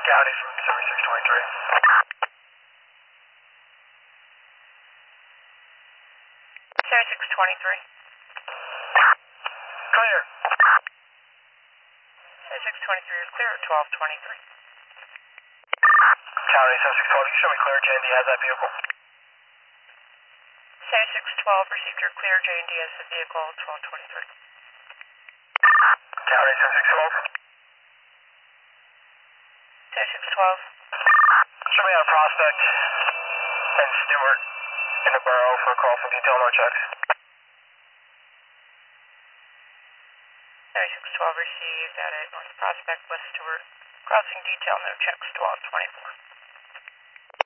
County from 7623. 7623. Clear. 7623 is clear at 1223. County 7612, you show me clear. J&D has that vehicle. 7612 received your clear. J&D has the vehicle 1223. County 7612. 7612. Show me on Prospect and Stewart in the borough for a call from detail, no checks. 7612 received at North Prospect, West Stewart. Crossing detail, no checks, 1224.